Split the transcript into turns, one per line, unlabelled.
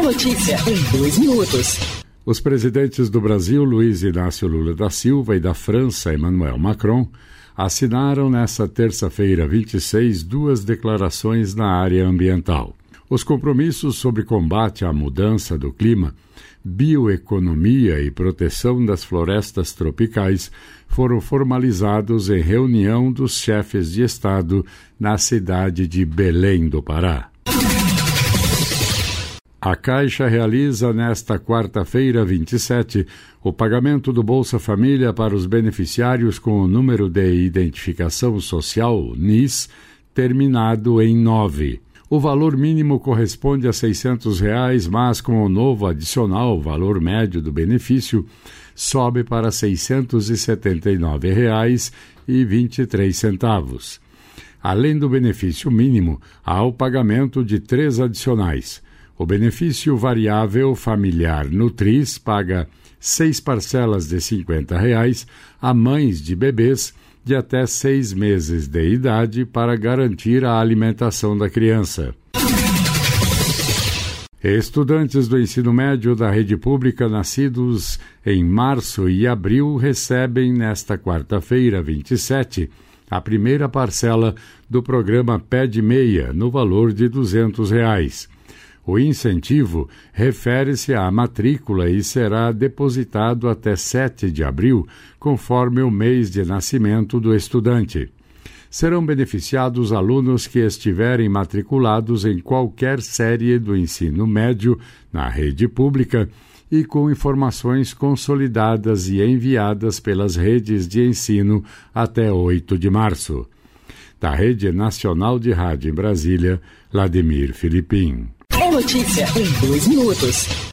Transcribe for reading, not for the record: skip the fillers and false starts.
notícia em 2 minutos.
Os presidentes do Brasil, Luiz Inácio Lula da Silva, e da França, Emmanuel Macron, assinaram nesta terça-feira, 26, 2 declarações na área ambiental. Os compromissos sobre combate à mudança do clima, bioeconomia e proteção das florestas tropicais foram formalizados em reunião dos chefes de Estado na cidade de Belém do Pará. A Caixa realiza nesta quarta-feira, 27, o pagamento do Bolsa Família para os beneficiários com o número de identificação social, NIS, terminado em 9. O valor mínimo corresponde a R$ 600, mas com o novo adicional, o valor médio do benefício sobe para R$ 679,23. Além do benefício mínimo, há o pagamento de 3 adicionais. O benefício variável familiar Nutris paga 6 parcelas de R$ 50 a mães de bebês de até 6 meses de idade para garantir a alimentação da criança. Estudantes do ensino médio da rede pública nascidos em março e abril recebem nesta quarta-feira, 27, a primeira parcela do programa Pé de Meia, no valor de R$ 200. O incentivo refere-se à matrícula e será depositado até 7 de abril, conforme o mês de nascimento do estudante. Serão beneficiados alunos que estiverem matriculados em qualquer série do ensino médio na rede pública e com informações consolidadas e enviadas pelas redes de ensino até 8 de março. Da Rede Nacional de Rádio em Brasília, Vladimir Filipim.
É notícia em 2 minutos.